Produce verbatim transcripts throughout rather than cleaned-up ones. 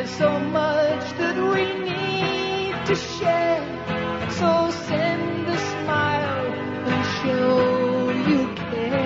There's so much that we need to share, so send a smile and show you care.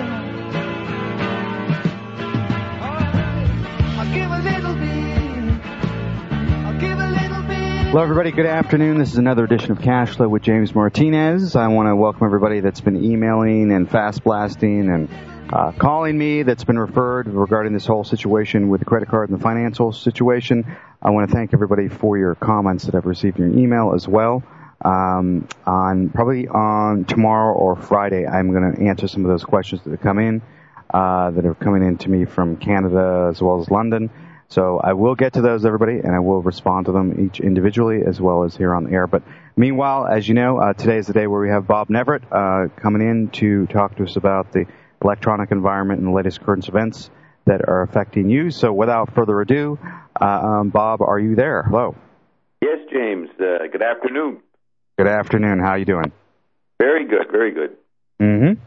Alright, I'll give a little bit, I'll give a little bit. Hello, everybody. Good afternoon. This is another edition of Cash Flow with James Martinez. I want to welcome everybody that's been emailing and fast blasting and uh, calling me, that's been referred regarding this whole situation with the credit card and the financial situation. I want to thank everybody for your comments that I've received in your email as well. Um, on probably on tomorrow or Friday, I'm going to answer some of those questions that have come in, uh, that are coming in to me from Canada as well as London. So I will get to those, everybody, and I will respond to them each individually as well as here on the air. But meanwhile, as you know, uh, today is the day where we have Bob Neverett uh, coming in to talk to us about the electronic environment and the latest current events that are affecting you. So without further ado, uh, um, Bob, are you there? Hello. Yes, James. Uh, good afternoon. Good afternoon. How are you doing? Very good. Very good. Mm-hmm.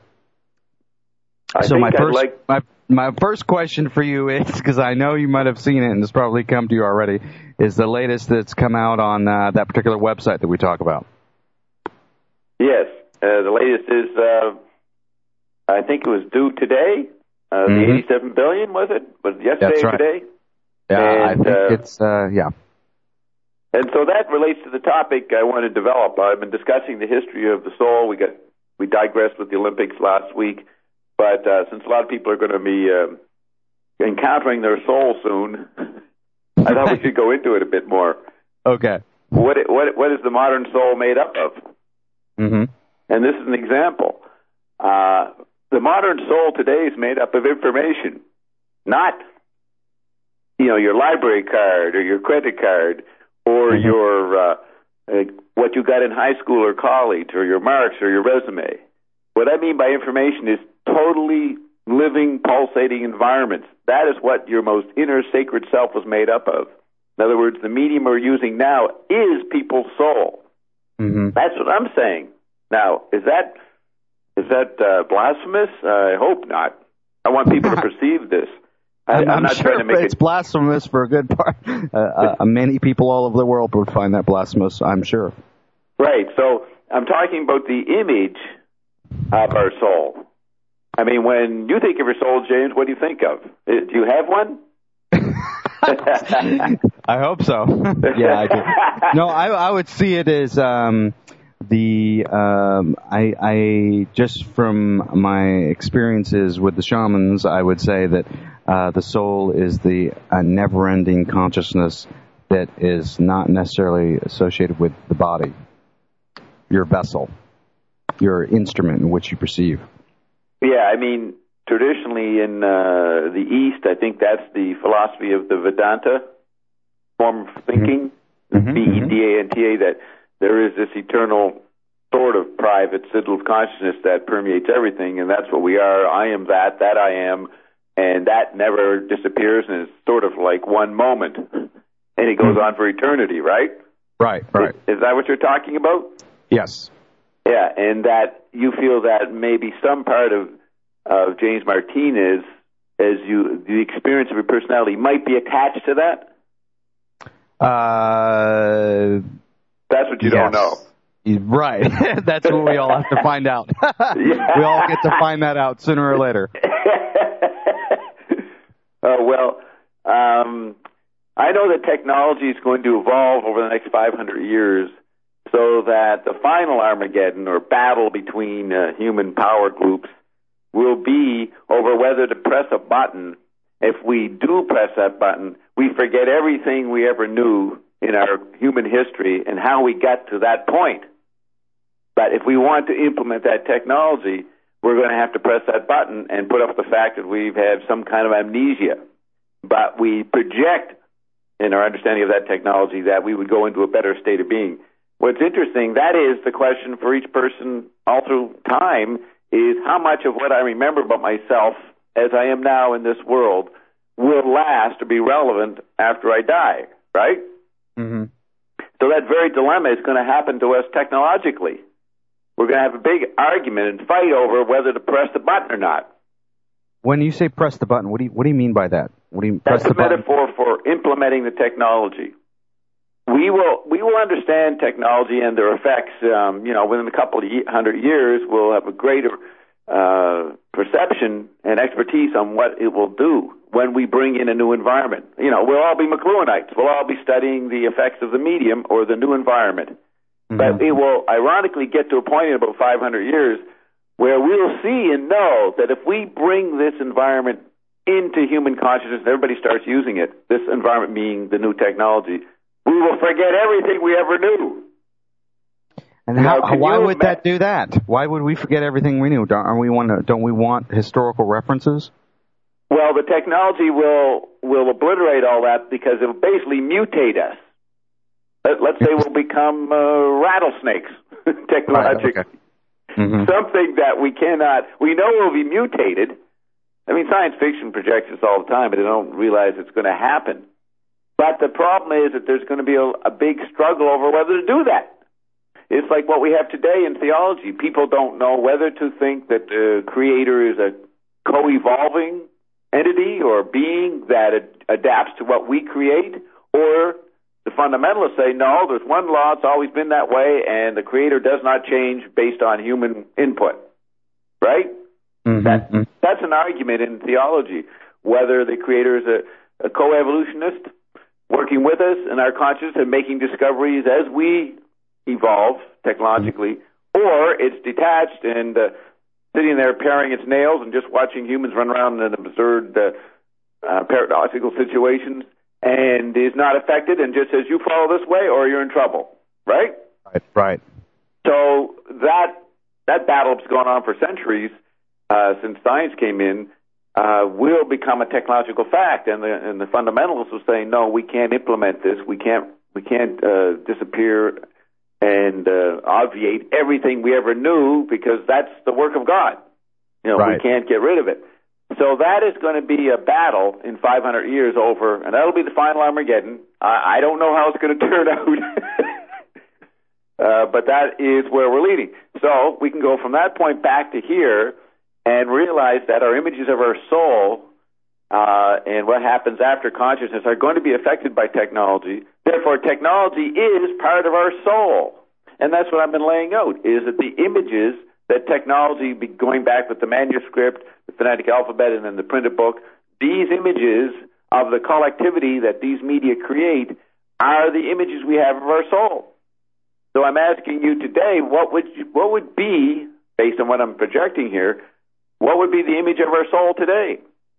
I so think my I'd first like... my my first question for you is, because I know you might have seen it and it's probably come to you already, is the latest that's come out on uh, that particular website that we talk about. Yes. Uh, the latest is, uh, I think it was due today. Uh, mm-hmm. The eighty-seven billion, was it? Was it yesterday That's or right. today? Yeah, and, I think uh, it's, uh, yeah. And so that relates to the topic I want to develop. I've been discussing the history of the soul. We got we digressed with the Olympics last week. But uh, since a lot of people are going to be uh, encountering their soul soon, I thought we should go into it a bit more. Okay. What it, what what is the modern soul made up of? Mm-hmm. And this is an example. Uh, the modern soul today is made up of information, not you know your library card or your credit card or mm-hmm. your uh, uh, what you got in high school or college or your marks or your resume. What I mean by information is totally living, pulsating environments. That is what your most inner sacred self was made up of. In other words, the medium we're using now is people's soul. Mm-hmm. That's what I'm saying. Now, is that is that uh, blasphemous? Uh, I hope not. I want people to perceive this. I, I'm, I'm I'm not sure trying to make it's it blasphemous for a good part. Uh, uh, many people all over the world would find that blasphemous, I'm sure. Right. So I'm talking about the image of our soul. I mean, when you think of your soul, James, what do you think of? Do you have one? I hope so. Yeah, I do. No, I, I would see it as um, the um, I, I just from my experiences with the shamans, I would say that uh, the soul is the uh, never-ending consciousness that is not necessarily associated with the body, your vessel, your instrument in which you perceive. Yeah, I mean, traditionally in uh, the East, I think that's the philosophy of the Vedanta form of thinking, mm-hmm. V E D A N T A, that there is this eternal sort of private settled consciousness that permeates everything, and that's what we are. I am that, that I am, and that never disappears, and it's sort of like one moment, and it goes on for eternity, right? Right, right. Is, is that what you're talking about? Yes. Yeah, and that you feel that maybe some part of of James Martinez, as you the experience of your personality, might be attached to that? Uh, That's what you yes. don't know. Right. That's what we all have to find out. We all get to find that out sooner or later. uh, well, um, I know that technology is going to evolve over the next five hundred years, so that the final Armageddon or battle between uh, human power groups will be over whether to press a button. If we do press that button, we forget everything we ever knew in our human history and how we got to that point. But if we want to implement that technology, we're going to have to press that button and put up with the fact that we've had some kind of amnesia. But we project in our understanding of that technology that we would go into a better state of being. What's interesting, that is the question for each person all through time, is how much of what I remember about myself as I am now in this world will last or be relevant after I die, right? Mm-hmm. So that very dilemma is going to happen to us technologically. We're going to have a big argument and fight over whether to press the button or not. When you say press the button, what do you, what do you mean by that? What do you That's press the a metaphor for implementing the technology. We will we will understand technology and their effects. Um, you know, within a couple of hundred years, we'll have a greater uh, perception and expertise on what it will do when we bring in a new environment. You know, we'll all be McLuhanites. We'll all be studying the effects of the medium or the new environment. Mm-hmm. But it will ironically get to a point in about five hundred years where we'll see and know that if we bring this environment into human consciousness and everybody starts using it, this environment being the new technology, we will forget everything we ever knew. And how, now, why would ima- that do that? Why would we forget everything we knew? Don't we want to, don't we want historical references? Well, the technology will will obliterate all that because it will basically mutate us. Let, let's say we'll become uh, rattlesnakes technologically. Right, okay. Mm-hmm. Something that we cannot, we know will be mutated. I mean, science fiction projects this all the time, but they don't realize it's going to happen. But the problem is that there's going to be a, a big struggle over whether to do that. It's like what we have today in theology. People don't know whether to think that the Creator is a co-evolving entity or being that ad- adapts to what we create, or the fundamentalists say, no, there's one law, it's always been that way, and the Creator does not change based on human input. Right? Mm-hmm. That, that's an argument in theology, whether the Creator is a, a co-evolutionist working with us in our consciousness and making discoveries as we evolve technologically, or it's detached and uh, sitting there paring its nails and just watching humans run around in absurd uh, uh, paradoxical situations and is not affected and just says, you follow this way or you're in trouble, right? Right, right. So that that battle's gone on for centuries uh, since science came in. Uh, will become a technological fact, and the and the fundamentalists will say, no, we can't implement this. We can't we can't uh, disappear and uh, obviate everything we ever knew because that's the work of God. You know, right. We can't get rid of it. So that is going to be a battle in five hundred years over, and that'll be the final Armageddon. I, I don't know how it's going to turn out, uh, but that is where we're leading. So we can go from that point back to here and realize that our images of our soul uh, and what happens after consciousness are going to be affected by technology. Therefore, technology is part of our soul. And that's what I've been laying out, is that the images that technology, going back with the manuscript, the phonetic alphabet, and then the printed book, these images of the collectivity that these media create are the images we have of our soul. So I'm asking you today, what would you, what would be, based on what I'm projecting here, what would be the image of our soul today?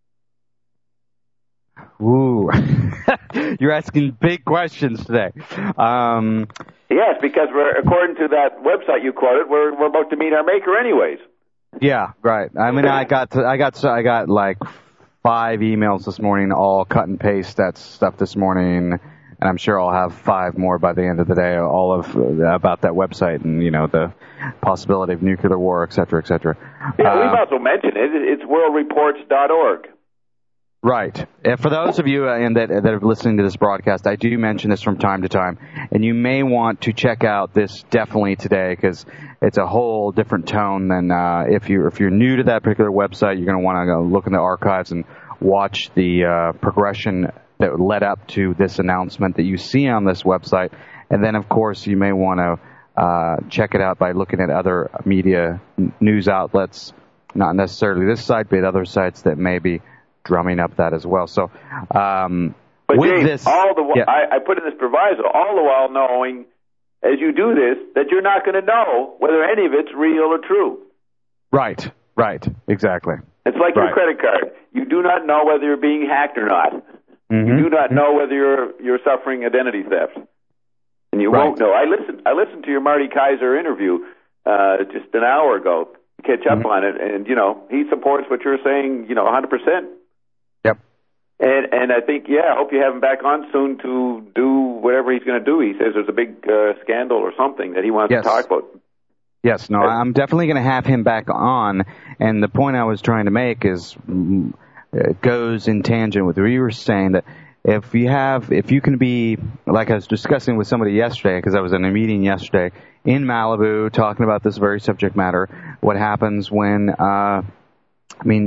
Ooh, you're asking big questions today. Um, yes, because we're, according to that website you quoted, we're we're about to meet our Maker, anyways. Yeah, right. I mean, I got to, I got I got like five emails this morning, all cut and paste that stuff this morning, and I'm sure I'll have five more by the end of the day, all of uh, about that website and, you know, the possibility of nuclear war, et cetera, et cetera. Yeah, uh, we've also mentioned it. It's world reports dot org. Right. Uh, for those of you uh, and that, that are listening to this broadcast, I do mention this from time to time, and you may want to check out this definitely today because it's a whole different tone than uh, if you're if you're new to that particular website. You're going to want to go look in the archives and watch the uh, progression that led up to this announcement that you see on this website, and then of course you may want to uh, check it out by looking at other media n- news outlets, not necessarily this site, but other sites that may be drumming up that as well. So, um, but with James, this, all the yeah. I, I put in this proviso, all the while knowing, as you do this, that you're not going to know whether any of it's real or true. Right, right, exactly. It's like right. your credit card. You do not know whether you're being hacked or not. Mm-hmm. You do not know whether you're you're suffering identity theft, and you right. won't know. I listened. I listened to your Marty Kaiser interview uh, just an hour ago. Catch up mm-hmm. on it, and you know he supports what you're saying. You know, one hundred percent. Yep. And and I think yeah, I hope you have him back on soon to do whatever he's going to do. He says there's a big uh, scandal or something that he wants yes. to talk about. Yes. No, I'm definitely going to have him back on. And the point I was trying to make is. Mm, It goes in tangent with what you were saying, that if you have, if you can be, like I was discussing with somebody yesterday, because I was in a meeting yesterday in Malibu talking about this very subject matter, what happens when, uh, I mean,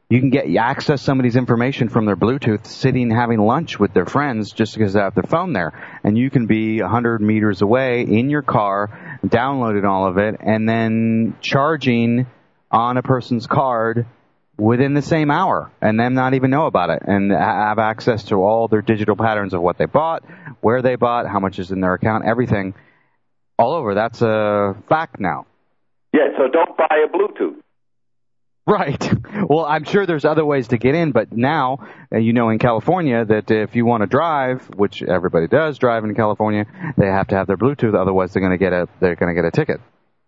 you can get you access somebody's information from their Bluetooth sitting having lunch with their friends just because they have their phone there. And you can be one hundred meters away in your car, downloading all of it, and then charging on a person's card within the same hour, and them not even know about it, and have access to all their digital patterns of what they bought, where they bought, how much is in their account, everything, all over. That's a fact now. Yeah, so don't buy a Bluetooth. Right. Well, I'm sure there's other ways to get in, but now, uh, you know, in California, that if you want to drive, which everybody does drive in California, they have to have their Bluetooth, otherwise they're going to get a they're going to get a ticket.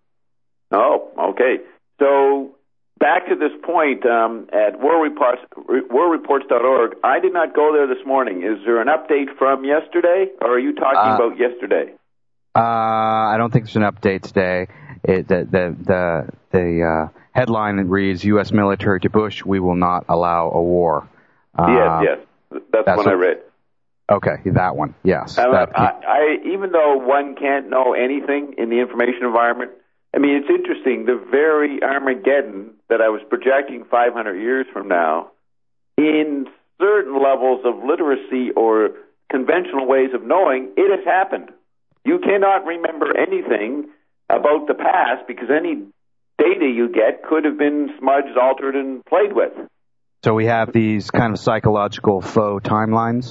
Oh, okay. So back to this point, um, at war reports dot org, I did not go there this morning. Is there an update from yesterday, or are you talking uh, about yesterday? Uh, I don't think there's an update today. It, the the the, the uh, headline reads, U S military to Bush, we will not allow a war. Uh, yes, yes. That's, that's what I read. Okay, that one, yes. I, that, I, I, even though one can't know anything in the information environment, I mean, it's interesting, the very Armageddon that I was projecting five hundred years from now, in certain levels of literacy or conventional ways of knowing, it has happened. You cannot remember anything about the past because any data you get could have been smudged, altered, and played with. So we have these kind of psychological faux timelines?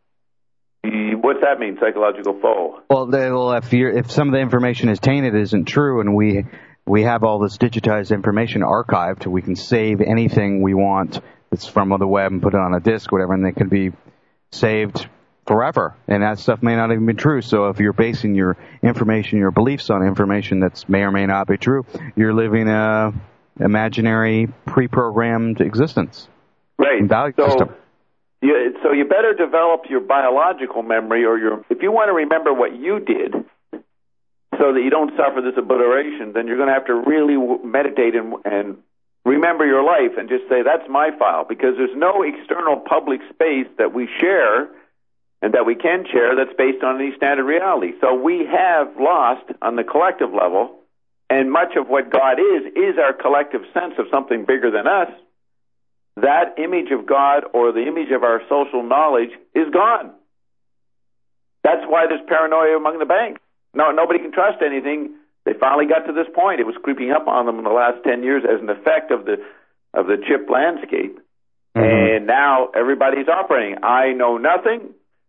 What's that mean, psychological faux? Well, they, well if, you're, if some of the information is tainted, isn't true, and we we have all this digitized information archived, we can save anything we want that's from the web and put it on a disk, whatever, and it can be saved forever. And that stuff may not even be true. So if you're basing your information, your beliefs on information that may or may not be true, you're living a imaginary, pre-programmed existence. Right. Value so, system. You, so you better develop your biological memory, or your, if you want to remember what you did so that you don't suffer this obliteration, then you're going to have to really meditate and, and remember your life and just say, that's my file, because there's no external public space that we share and that we can share that's based on any standard reality. So we have lost on the collective level, and much of what God is, is our collective sense of something bigger than us. That image of God, or the image of our social knowledge, is gone. That's why there's paranoia among the banks. No, nobody can trust anything. They finally got to this point. It was creeping up on them in the last ten years as an effect of the of the chip landscape. Mm-hmm. And now everybody's operating. I know nothing.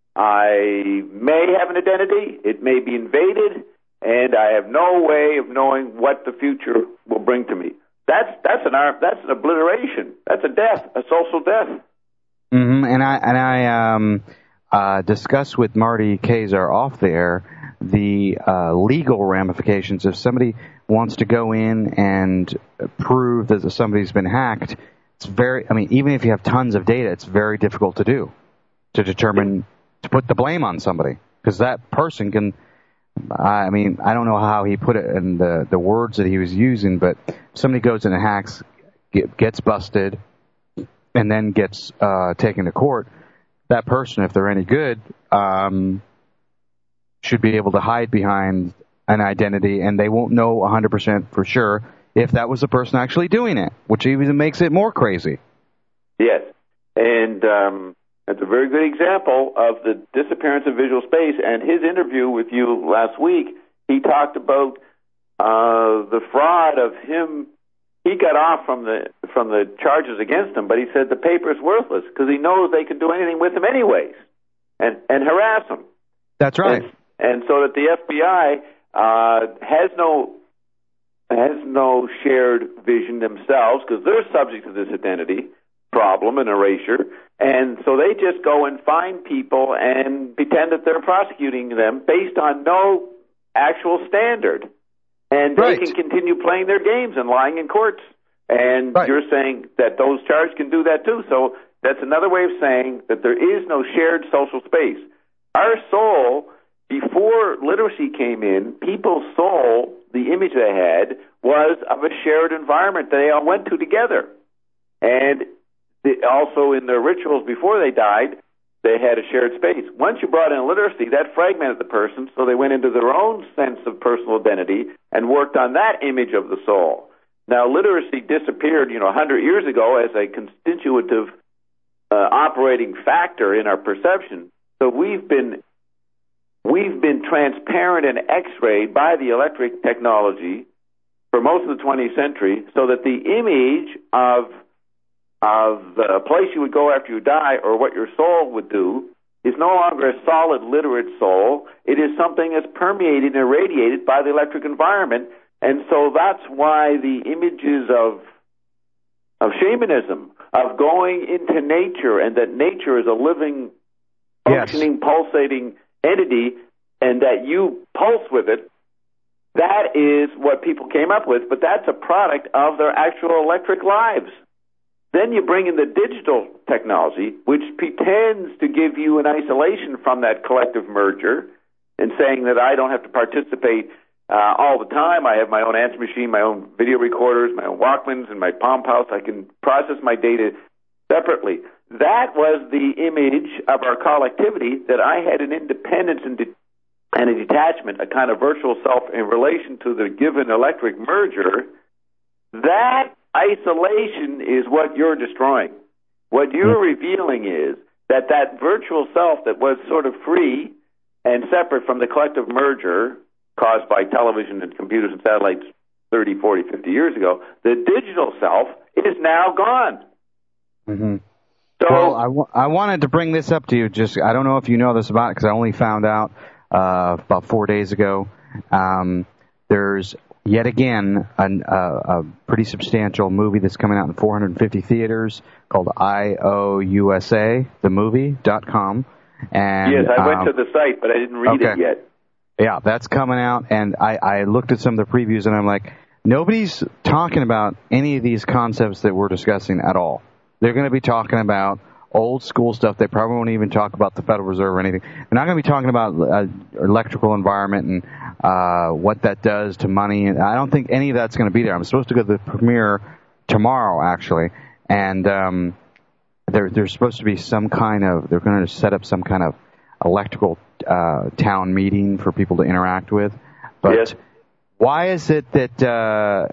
I may have an identity. It may be invaded. And I have no way of knowing what the future will bring to me. That's that's an that's an obliteration. That's a death, a social death. Mm-hmm. And I and I um, uh, discussed with Marty Kazar off the air the uh, legal ramifications. If somebody wants to go in and prove that somebody's been hacked, it's very. I mean, even if you have tons of data, it's very difficult to do to determine to put the blame on somebody, because that person can. I mean, I don't know how he put it in the, the words that he was using, but if somebody goes in and hacks, get, gets busted, and then gets uh, taken to court, that person, if they're any good, um, should be able to hide behind an identity, and they won't know one hundred percent for sure if that was the person actually doing it, which even makes it more crazy. Yes, and um that's a very good example of the disappearance of visual space. And his interview with you last week, he talked about uh, the fraud of him. He got off from the from the charges against him, but he said the paper is worthless because he knows they can do anything with him anyways, and and harass him. That's right. And, and so that the F B I uh, has no has no shared vision themselves, because they're subject to this identity problem and erasure. And so they just go and find people and pretend that they're prosecuting them based on no actual standard. And right. They can continue playing their games and lying in courts. And right. You're saying that those charged can do that too. So that's another way of saying that there is no shared social space. Our soul, before literacy came in, people's soul, the image they had, was of a shared environment that they all went to together. And also in their rituals before they died, they had a shared space. Once you brought in literacy, that fragmented the person, so they went into their own sense of personal identity and worked on that image of the soul. Now, literacy disappeared, you know, one hundred years ago as a constitutive uh, operating factor in our perception. So we've been we've been transparent and X-rayed by the electric technology for most of the twentieth century, so that the image of of the place you would go after you die, or what your soul would do, is no longer a solid, literate soul. It is something that's permeated and irradiated by the electric environment. And so that's why the images of of shamanism, of going into nature, and that nature is a living, functioning, yes. pulsating entity, and that you pulse with it, that is what people came up with, but that's a product of their actual electric lives. Then you bring in the digital technology, which pretends to give you an isolation from that collective merger, and saying that I don't have to participate uh, all the time. I have my own answer machine, my own video recorders, my own Walkmans, and my Palm House. I can process my data separately. That was the image of our collectivity, that I had an independence and, de- and a detachment, a kind of virtual self in relation to the given electric merger. That isolation is what you're destroying. What you're revealing is that that virtual self that was sort of free and separate from the collective merger caused by television and computers and satellites thirty, forty, fifty years ago, the digital self is now gone. Mm-hmm. So, well, I, w- I wanted to bring this up to you. Just I don't know if you know this about it, because I only found out uh, about four days ago. Um, there's yet again an, uh, a pretty substantial movie that's coming out in four hundred fifty theaters called I O U S A, the movie dot com. And, yes, I went um, to the site, but I didn't read okay. it yet. Yeah, that's coming out, and I, I looked at some of the previews, and I'm like, nobody's talking about any of these concepts that we're discussing at all. They're going to be talking about old school stuff. They probably won't even talk about the Federal Reserve or anything. They're not going to be talking about uh, electrical environment and uh, what that does to money. I don't think any of that's going to be there. I'm supposed to go to the premiere tomorrow, actually, and um, there, there's supposed to be some kind of, they're going to set up some kind of electrical uh, town meeting for people to interact with. But yes. Why is it that uh,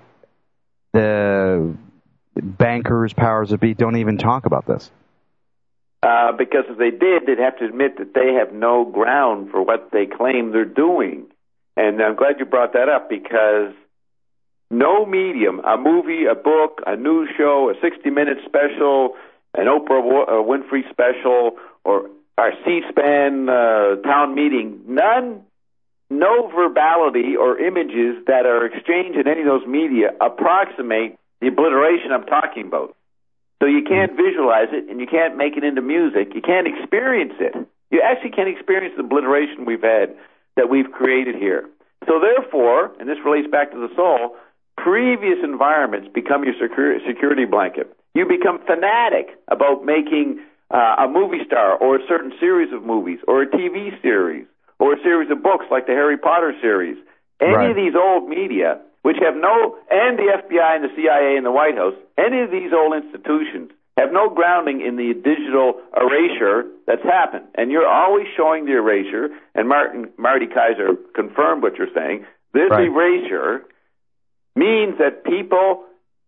the bankers, powers that be, don't even talk about this? Uh, because if they did, they'd have to admit that they have no ground for what they claim they're doing. And I'm glad you brought that up, because no medium, a movie, a book, a news show, a sixty-minute special, an Oprah Winfrey special, or our C-SPAN uh, town meeting, none, no verbality or images that are exchanged in any of those media approximate the obliteration I'm talking about. So you can't visualize it, and you can't make it into music. You can't experience it. You actually can't experience the obliteration we've had, that we've created here. So therefore, and this relates back to the soul, previous environments become your security blanket. You become fanatic about making uh, a movie star, or a certain series of movies, or a T V series, or a series of books like the Harry Potter series. Any right. of these old media, which have no, and the F B I and the C I A and the White House, any of these old institutions have no grounding in the digital erasure that's happened. And you're always showing the erasure, and Martin, Marty Kaiser confirmed what you're saying. This right. erasure means that people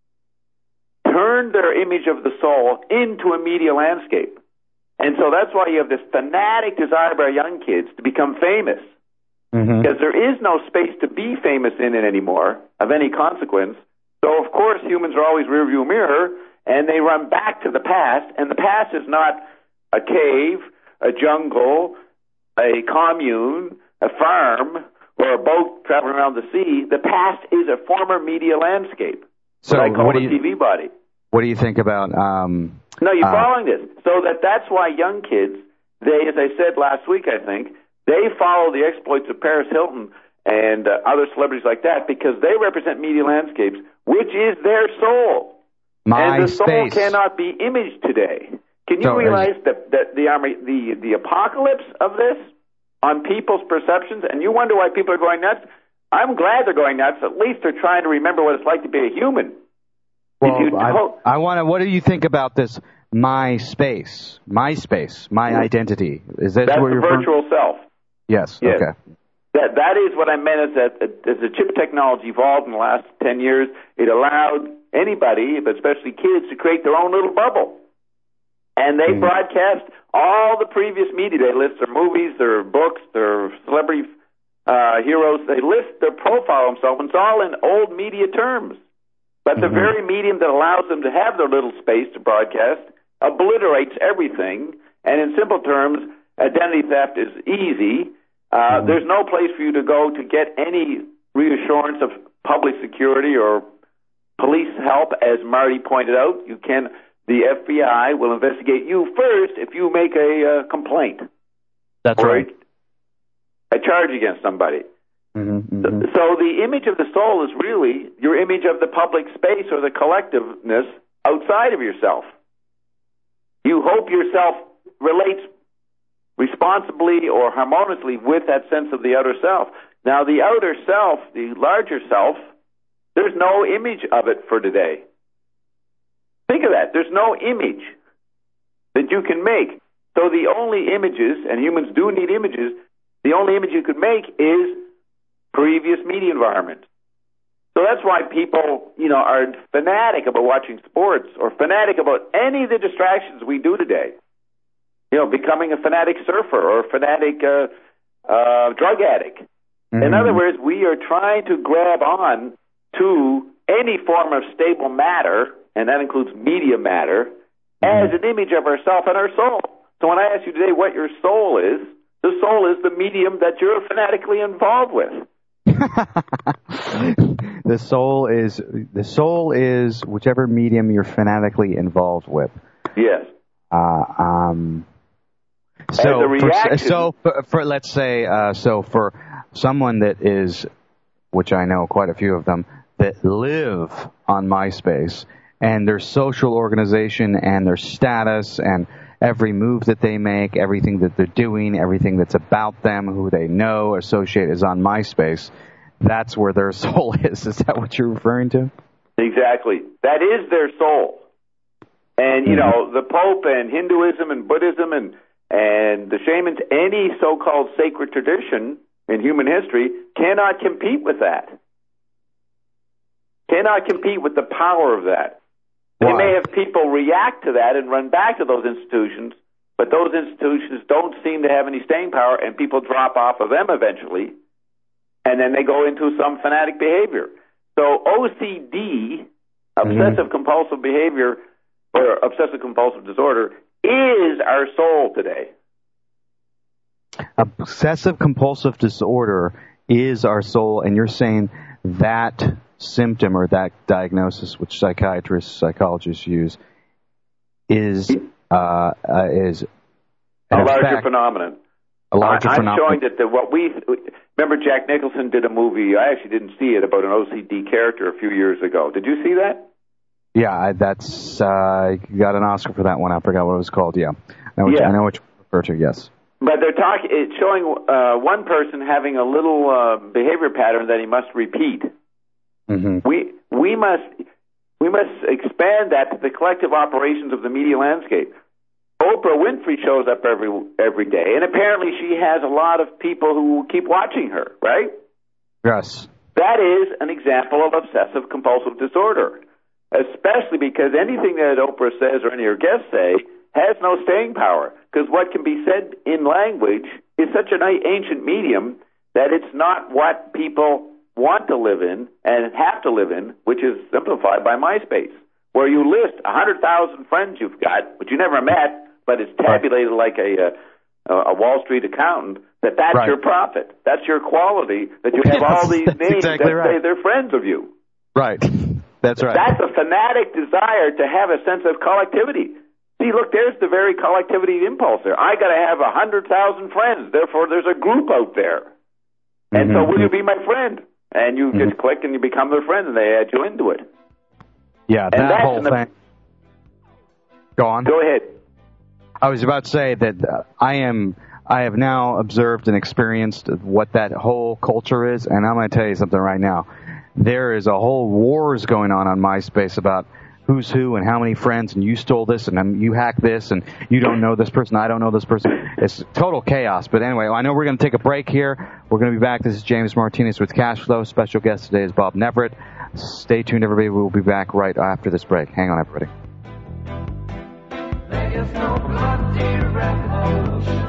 turn their image of the soul into a media landscape. And so that's why you have this fanatic desire by young kids to become famous. Mm-hmm. Because there is no space to be famous in it anymore, of any consequence. So, of course, humans are always rearview mirror, and they run back to the past. And the past is not a cave, a jungle, a commune, a farm, or a boat traveling around the sea. The past is a former media landscape. So what I call what a do you, T V body. What do you think about... Um, no, you're uh, following this. So that that's why young kids, they, as I said last week, I think, they follow the exploits of Paris Hilton and uh, other celebrities like that, because they represent media landscapes, which is their soul. My and the soul space. cannot be imaged today. Can you so realize that the, the, the, the apocalypse of this on people's perceptions? And you wonder why people are going nuts? I'm glad they're going nuts. At least they're trying to remember what it's like to be a human. Well, I, I want to. What do you think about this? My space, my space, my identity. Is that That's what the you're virtual from? self? Yes. yes. Okay. That that is what I meant. Is that as the chip technology evolved in the last ten years, it allowed anybody, but especially kids, to create their own little bubble, and they mm. broadcast all the previous media. They list their movies, their books, their celebrity uh, heroes. They list their profile themselves. It's all in old media terms, but mm-hmm. the very medium that allows them to have their little space to broadcast obliterates everything. And in simple terms, identity theft is easy. Uh, mm-hmm. There's no place for you to go to get any reassurance of public security or police help, as Marty pointed out. You can, the F B I will investigate you first if you make a uh, complaint. That's right. A charge against somebody. Mm-hmm, mm-hmm. So, so the image of the soul is really your image of the public space or the collectiveness outside of yourself. You hope yourself relates responsibly or harmoniously with that sense of the outer self. Now, the outer self, the larger self, there's no image of it for today. Think of that. There's no image that you can make. So the only images, and humans do need images, the only image you could make is previous media environment. So that's why people, you know, are fanatic about watching sports or fanatic about any of the distractions we do today. You know, becoming a fanatic surfer or a fanatic uh, uh, drug addict. Mm-hmm. In other words, we are trying to grab on to any form of stable matter, and that includes media matter, mm-hmm. as an image of ourself and our soul. So when I ask you today what your soul is, the soul is the medium that you're fanatically involved with. the soul is the soul is whichever medium you're fanatically involved with. Yes. Uh, um. So, for, so for, for let's say, uh, so for someone that is, which I know quite a few of them, that live on MySpace, and their social organization and their status and every move that they make, everything that they're doing, everything that's about them, who they know, associate is on MySpace, that's where their soul is. Is that what you're referring to? Exactly. That is their soul. And, you mm-hmm. know, the Pope and Hinduism and Buddhism and And the shamans, any so-called sacred tradition in human history, cannot compete with that. Cannot compete with the power of that. Why? They may have people react to that and run back to those institutions, but those institutions don't seem to have any staying power, and people drop off of them eventually, and then they go into some fanatic behavior. So O C D, obsessive-compulsive mm-hmm. behavior, or obsessive-compulsive disorder, is our soul today. Obsessive compulsive disorder is our soul, and you're saying that symptom or that diagnosis, which psychiatrists, psychologists use, is uh, uh, is a larger effect, phenomenon. A larger I, phenomenon. I'm showing that the, what we remember. Jack Nicholson did a movie. I actually didn't see it, about an O C D character a few years ago. Did you see that? Yeah, that's uh, got an Oscar for that one. I forgot what it was called. Yeah, I know what, yeah. You, I know what you refer to. Yes, but they're talking. It's showing uh, one person having a little uh, behavior pattern that he must repeat. Mm-hmm. We we must we must expand that to the collective operations of the media landscape. Oprah Winfrey shows up every every day, and apparently she has a lot of people who keep watching her. Right? Yes. That is an example of obsessive compulsive disorder. Especially because anything that Oprah says or any of her guests say has no staying power. Because what can be said in language is such an ancient medium that it's not what people want to live in and have to live in, which is simplified by MySpace, where you list one hundred thousand friends you've got, which you never met, but it's tabulated right. like a, a, a Wall Street accountant, that that's right. your profit. That's your quality, that you have yes, all these names exactly that right. say they're friends of you. Right. That's right. That's a fanatic desire to have a sense of collectivity. See, look, there's the very collectivity impulse there. I got to have a hundred thousand friends. Therefore, there's a group out there. And mm-hmm. so, will you be my friend? And you mm-hmm. just click and you become their friend, and they add you into it. Yeah, that and that's whole the... thing. Go on. Go ahead. I was about to say that uh, I am. I have now observed and experienced what that whole culture is, and I'm going to tell you something right now. There is a whole wars going on on MySpace about who's who and how many friends, and you stole this, and um, you hacked this, and you don't know this person, I don't know this person. It's total chaos. But anyway, I know we're going to take a break here. We're going to be back. This is James Martinez with Cashflow. Special guest today is Bob Neverett. Stay tuned, everybody. We'll be back right after this break. Hang on, everybody. There is no bloody revolution.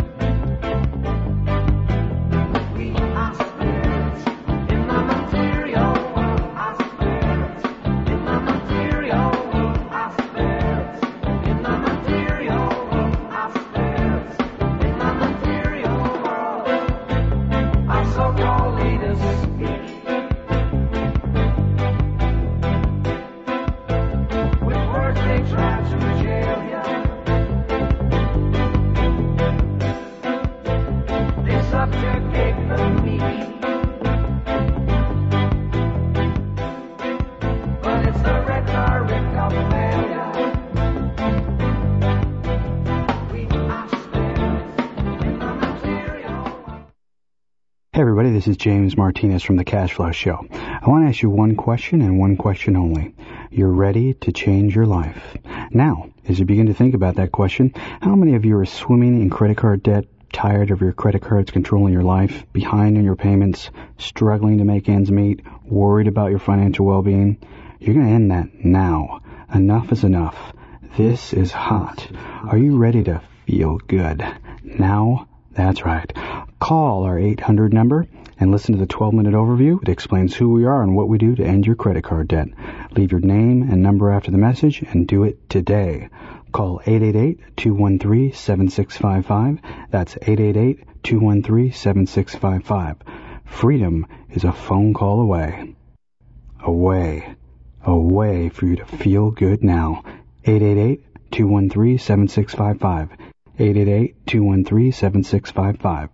Hey everybody, this is James Martinez from The Cashflow Show. I want to ask you one question and one question only. You're ready to change your life. Now, as you begin to think about that question, how many of you are swimming in credit card debt, tired of your credit cards controlling your life, behind on your payments, struggling to make ends meet, worried about your financial well-being? You're going to end that now. Enough is enough. This is hot. Are you ready to feel good? Now? That's right. Call our eight hundred number and listen to the twelve-minute overview. It explains who we are and what we do to end your credit card debt. Leave your name and number after the message and do it today. Call eight eight eight, two one three, seven six five five. That's eight eight eight, two one three, seven six five five. Freedom is a phone call away. Away. Away for you to feel good now. eight eight eight, two one three, seven six five five. eight eight eight, two one three, seven six five five.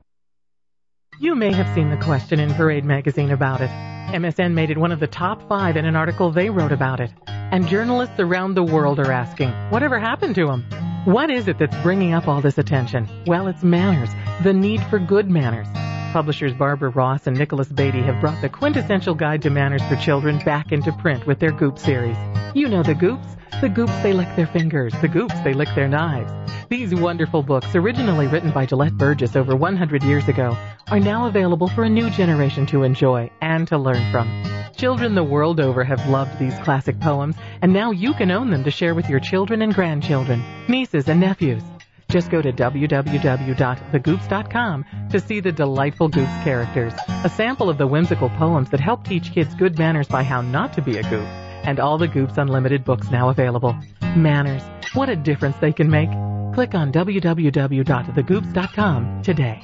You may have seen the question in Parade magazine about it. M S N made it one of the top five in an article they wrote about it. And journalists around the world are asking, whatever happened to them? What is it that's bringing up all this attention? Well, it's manners, the need for good manners. Publishers Barbara Ross and Nicholas Beatty have brought the quintessential guide to manners for children back into print with their Goop series. You know the Goops. The Goops, they lick their fingers. The Goops, they lick their knives. These wonderful books, originally written by Gillette Burgess over one hundred years ago, are now available for a new generation to enjoy and to learn from. Children the world over have loved these classic poems, and now you can own them to share with your children and grandchildren, nieces and nephews. Just go to w w w dot the goops dot com to see the delightful Goops characters, a sample of the whimsical poems that help teach kids good manners by how not to be a Goop, and all the Goops Unlimited books now available. Manners, what a difference they can make. Click on w w w dot the goops dot com today.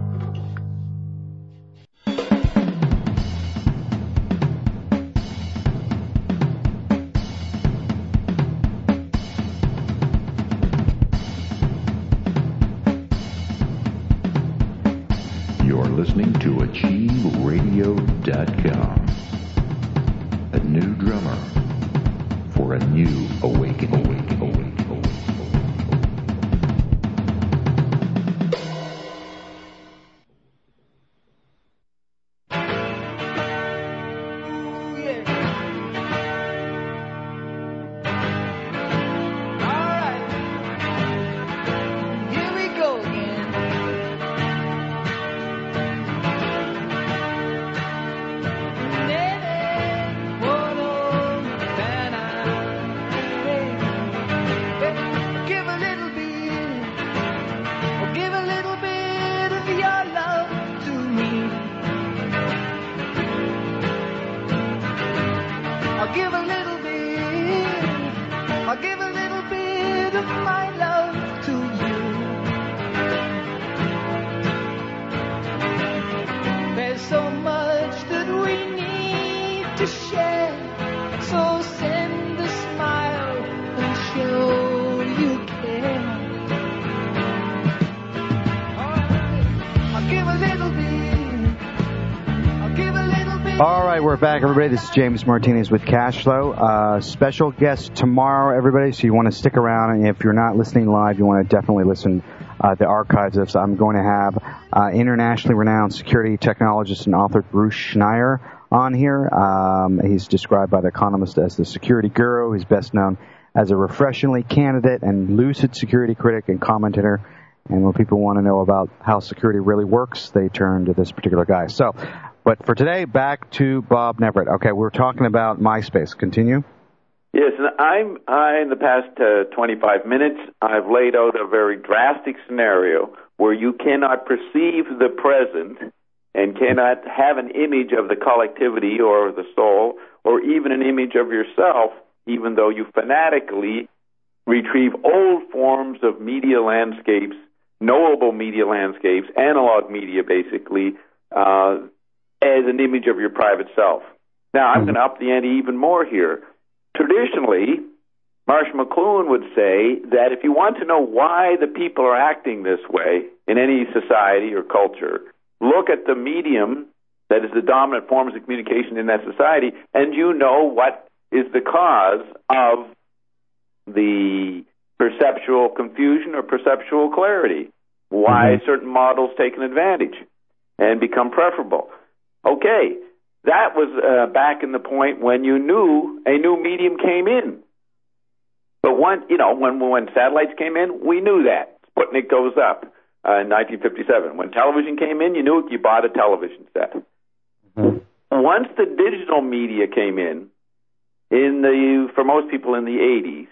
You're listening to achieve radio dot com. A new drummer for a new awakening. Awaken, awaken, awaken. We're back, everybody. This is James Martinez with Cashflow. Uh, special guest tomorrow, everybody, so you want to stick around. And if you're not listening live, you want to definitely listen uh, the archives of this. I'm going to have uh, internationally renowned security technologist and author Bruce Schneier on here. Um, he's described by The Economist as the security guru. He's best known as a refreshingly candid and lucid security critic and commentator. And when people want to know about how security really works, they turn to this particular guy. So, but for today, back to Bob Neverett. Okay, we're talking about MySpace. Continue. Yes, and I'm, I, in the past uh, twenty-five minutes, I've laid out a very drastic scenario where you cannot perceive the present and cannot have an image of the collectivity or the soul or even an image of yourself, even though you fanatically retrieve old forms of media landscapes, knowable media landscapes, analog media basically, uh, as an image of your private self. Now, I'm going to up the ante even more here. Traditionally, Marshall McLuhan would say that if you want to know why the people are acting this way in any society or culture, look at the medium that is the dominant forms of communication in that society, and you know what is the cause of the perceptual confusion or perceptual clarity, why mm-hmm. certain models take an advantage and become preferable. Okay, that was uh, back in the point when you knew a new medium came in. But when, you know, when, when satellites came in, we knew that. Sputnik goes up uh, in nineteen fifty-seven. When television came in, you knew it, you bought a television set. Mm-hmm. Once the digital media came in, in the for most people in the eighties,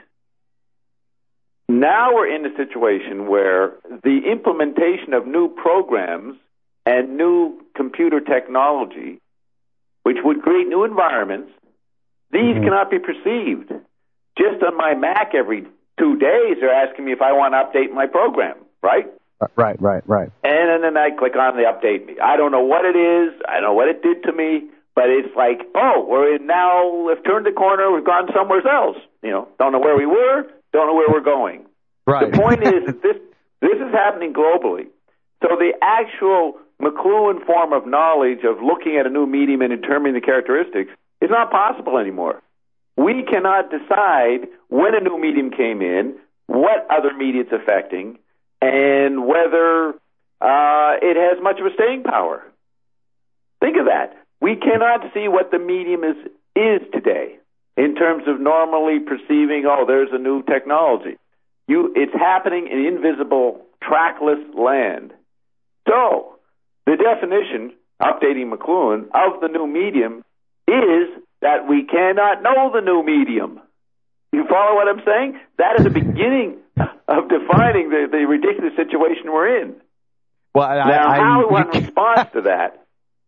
now we're in a situation where the implementation of new programs and new computer technology, which would create new environments, these mm-hmm. cannot be perceived. Just on my Mac every two days, they're asking me if I want to update my program, right? Right, right, right. And then I click on the update me. I don't know what it is. I don't know what it did to me, but it's like, oh, we're in now, we've turned the corner, we've gone somewhere else. You know, don't know where we were, don't know where we're going. Right. The point is that this this is happening globally. So the actual McLuhan form of knowledge of looking at a new medium and determining the characteristics is not possible anymore. We cannot decide when a new medium came in, what other media it's affecting, and whether uh, it has much of a staying power. Think of that. We cannot see what the medium is is today in terms of normally perceiving, oh, there's a new technology. You, it's happening in invisible, trackless land. So the definition, updating McLuhan, of the new medium is that we cannot know the new medium. You follow what I'm saying? That is the beginning of defining the, the ridiculous situation we're in. Well, I, now, I, how I, one responds to that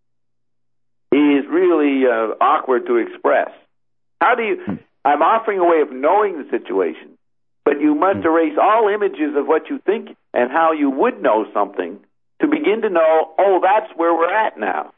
is really uh, awkward to express. How do you? I'm offering a way of knowing the situation, but you must erase all images of what you think and how you would know something to begin to know, oh, that's where we're at now.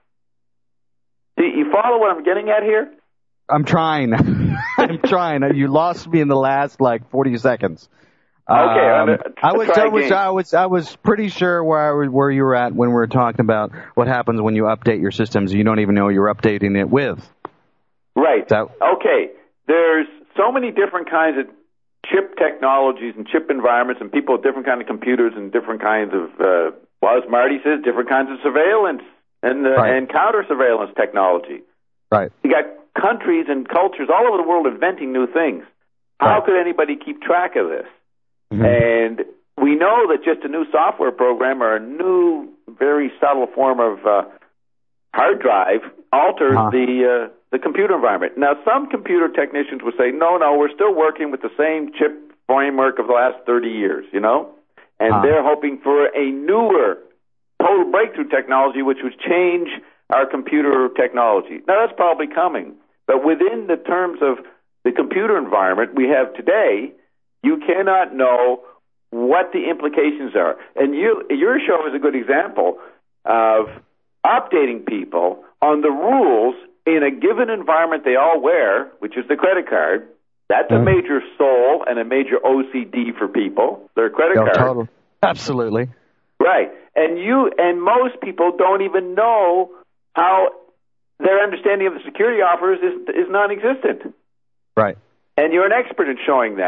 Do you follow what I'm getting at here? I'm trying. I'm trying. You lost me in the last like forty seconds. Okay, um, I was, I was, I was, I was pretty sure where where you were at when we were talking about what happens when you update your systems. You don't even know you're updating it with. Right. That, okay. There's so many different kinds of chip technologies and chip environments, and people with different kinds of computers and different kinds of, uh, well, as Marty says, different kinds of surveillance and uh, right. and counter surveillance technology. Right. You got countries and cultures all over the world inventing new things. How right. could anybody keep track of this? Mm-hmm. And we know that just a new software program or a new, very subtle form of uh, hard drive alters uh-huh. the uh, the computer environment. Now, some computer technicians would say, no, no, we're still working with the same chip framework of the last thirty years, you know? And uh-huh. they're hoping for a newer, total breakthrough technology which would change our computer technology. Now, that's probably coming. But within the terms of the computer environment we have today, you cannot know what the implications are. And you, your show is a good example of updating people on the rules in a given environment they all wear, which is the credit card. That's mm-hmm. a major soul and a major O C D for people, their credit no, card. Totally. Absolutely. Right. And you and most people don't even know how their understanding of the security offers is is non-existent. Right. And you're an expert in showing that.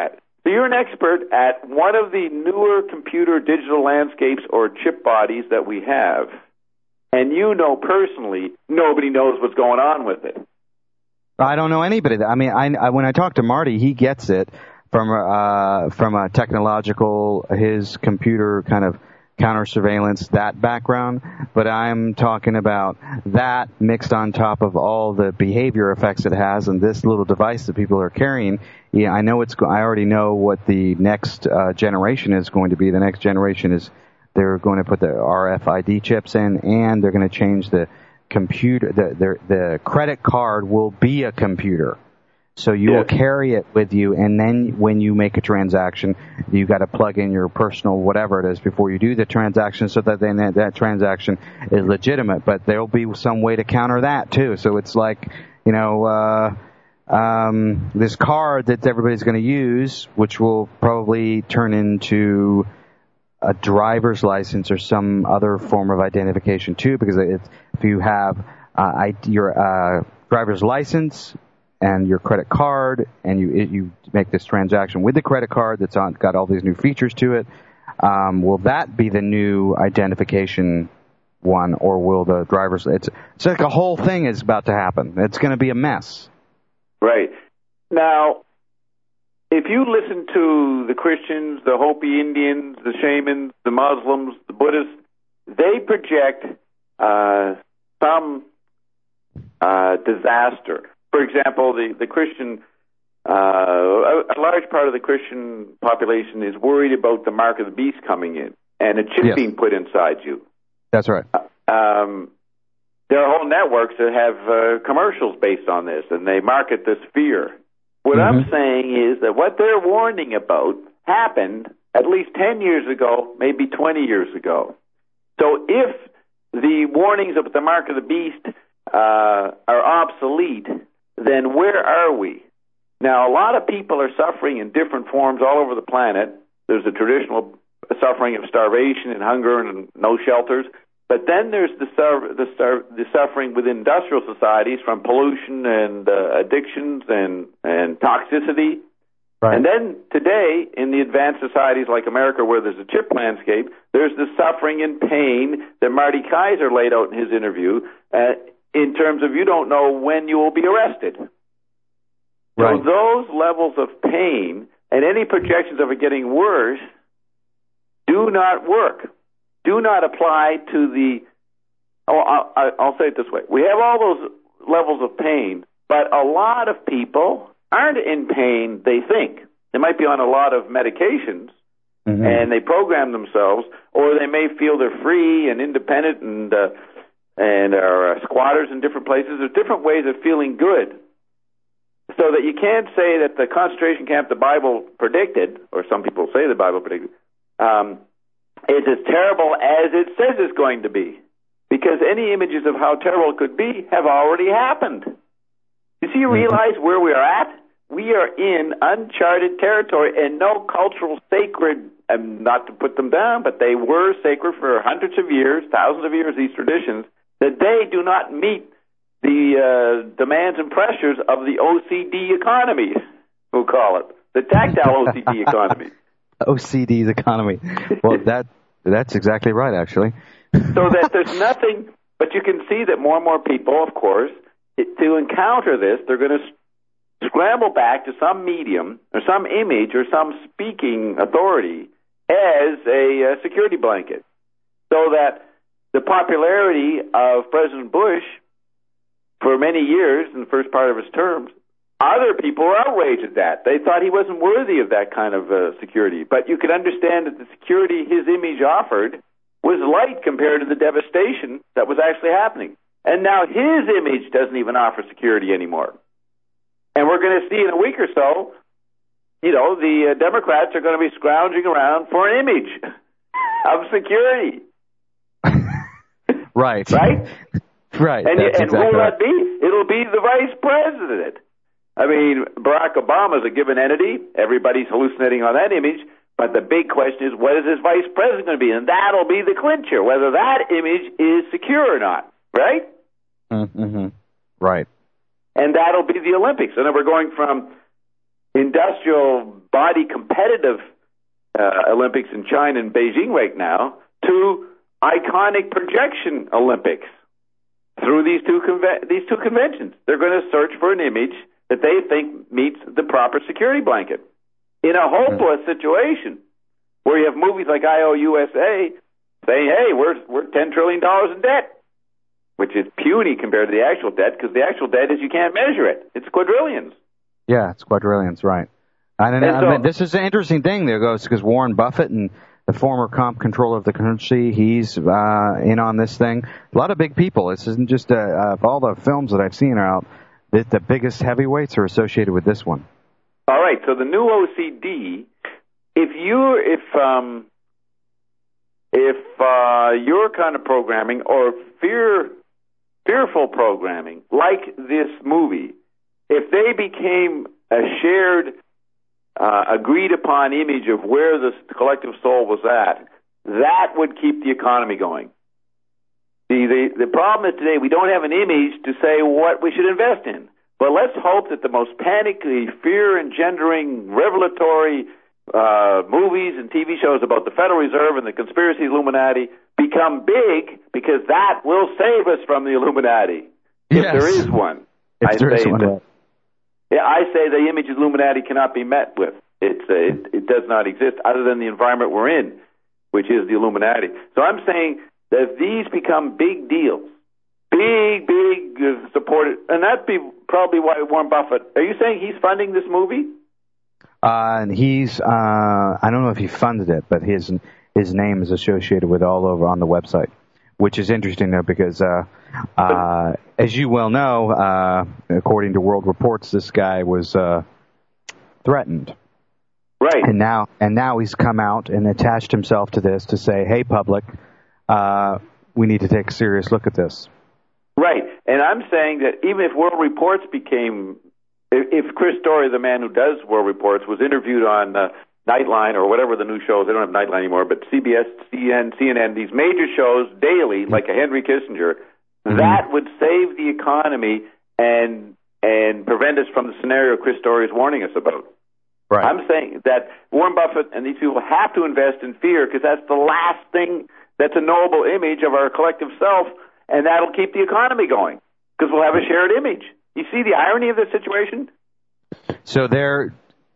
So you're an expert at one of the newer computer digital landscapes or chip bodies that we have, and you know personally nobody knows what's going on with it. I don't know anybody. I mean, I, I, when I talk to Marty, he gets it from uh, from a technological, his computer kind of counter surveillance, that background. But I'm talking about that mixed on top of all the behavior effects it has, and this little device that people are carrying. Yeah, I know it's. I already know what the next uh, generation is going to be. The next generation is they're going to put the R F I D chips in, and they're going to change the computer. The the, the credit card will be a computer, so you yes. will carry it with you. And then when you make a transaction, you got to plug in your personal whatever it is before you do the transaction, so that then that, that transaction is legitimate. But there'll be some way to counter that too. So it's like, you know. Uh, Um, this card that everybody's going to use, which will probably turn into a driver's license or some other form of identification too, because if, if you have uh, your uh, driver's license and your credit card, and you you make this transaction with the credit card that's on, got all these new features to it, um, will that be the new identification one, or will the driver's? It's it's like a whole thing is about to happen. It's going to be a mess. Right. Now, if you listen to the Christians, the Hopi Indians, the shamans, the Muslims, the Buddhists, they project uh, some uh, disaster. For example, the, the Christian, uh, a, a large part of the Christian population is worried about the mark of the beast coming in and a chip yes. being put inside you. That's right. Um There are whole networks that have uh, commercials based on this, and they market this fear. What mm-hmm. I'm saying is that what they're warning about happened at least ten years ago, maybe twenty years ago. So if the warnings of the mark of the beast uh, are obsolete, then where are we? Now, a lot of people are suffering in different forms all over the planet. There's the traditional suffering of starvation and hunger and no shelters. But then there's the, the, the suffering within industrial societies from pollution and uh, addictions and, and toxicity. Right. And then today, in the advanced societies like America, where there's a chip landscape, there's the suffering and pain that Marty Kaiser laid out in his interview uh, in terms of you don't know when you will be arrested. Right. So those levels of pain and any projections of it getting worse do not work. Do not apply to the, oh, I'll, I'll say it this way. We have all those levels of pain, but a lot of people aren't in pain, they think. They might be on a lot of medications, mm-hmm. and they program themselves, or they may feel they're free and independent and uh, and are squatters in different places. There's different ways of feeling good. So that you can't say that the concentration camp the Bible predicted, or some people say the Bible predicted, um, is as terrible as it says it's going to be. Because any images of how terrible it could be have already happened. You see, you realize where we are at? We are in uncharted territory, and no cultural sacred, and not to put them down, but they were sacred for hundreds of years, thousands of years, these traditions, that they do not meet the uh, demands and pressures of the O C D economy, we'll call it, the tactile O C D economy. O C D's economy. Well, that that's exactly right, actually. So that there's nothing, but you can see that more and more people, of course, it, to encounter this, they're going to scramble back to some medium or some image or some speaking authority as a uh, security blanket. So that the popularity of President Bush for many years in the first part of his terms, other people were outraged at that. They thought he wasn't worthy of that kind of uh, security. But you could understand that the security his image offered was light compared to the devastation that was actually happening. And now his image doesn't even offer security anymore. And we're going to see in a week or so, you know, the uh, Democrats are going to be scrounging around for an image of security. Right. Right? Right. And, That's and exactly who will right. that be? It'll be the vice president. I mean, Barack Obama's a given entity. Everybody's hallucinating on that image. But the big question is, what is his vice president going to be? And that'll be the clincher, whether that image is secure or not. Right? Mm-hmm. Right. And that'll be the Olympics. And then we're going from, industrial body competitive uh, Olympics in China and Beijing right now to iconic projection Olympics through these two conve- these two conventions. They're going to search for an image that they think meets the proper security blanket. In a hopeless situation where you have movies like I O U S A saying, hey, we're, we're ten trillion dollars in debt, which is puny compared to the actual debt, because the actual debt is you can't measure it. It's quadrillions. Yeah, it's quadrillions, right. I don't know. And so, I mean, this is an interesting thing there goes because Warren Buffett and the former comp controller of the currency, he's uh, in on this thing. A lot of big people. This isn't just uh, uh, all the films that I've seen are out. The, the biggest heavyweights are associated with this one. All right. So the new O C D, if you if um, if uh, your kind of programming or fear fearful programming like this movie, if they became a shared Uh, agreed upon image of where the collective soul was at, that would keep the economy going. The, the, the problem is today we don't have an image to say what we should invest in. But let's hope that the most panicky, fear-engendering, revelatory uh, movies and T V shows about the Federal Reserve and the conspiracy Illuminati become big, because that will save us from the Illuminati, if Yes. there is one. If I there is say one. that. Yeah, I say the image of Illuminati cannot be met with. It's uh, it, it does not exist other than the environment we're in, which is the Illuminati. So I'm saying that if these become big deals, big, big uh, supported, and that'd be probably why Warren Buffett. Are you saying he's funding this movie? Uh, and he's, uh, I don't know if he funded it, but his his name is associated with all over on the website, which is interesting though because, uh, uh, as you well know, uh, according to World Reports, this guy was uh, threatened. Right. And now, and now he's come out and attached himself to this to say, "Hey, public, uh, we need to take a serious look at this." Right. And I'm saying that even if World Reports became, if Chris Story, the man who does World Reports, was interviewed on uh, Nightline or whatever the new shows, they don't have Nightline anymore, but C B S, C N N, C N N, these major shows daily, like a Henry Kissinger, mm-hmm. that would save the economy and and prevent us from the scenario Chris Story is warning us about. Right. I'm saying that Warren Buffett and these people have to invest in fear, because that's the last thing that's a knowable image of our collective self, and that'll keep the economy going, because we'll have a shared image. You see the irony of this situation? So they're,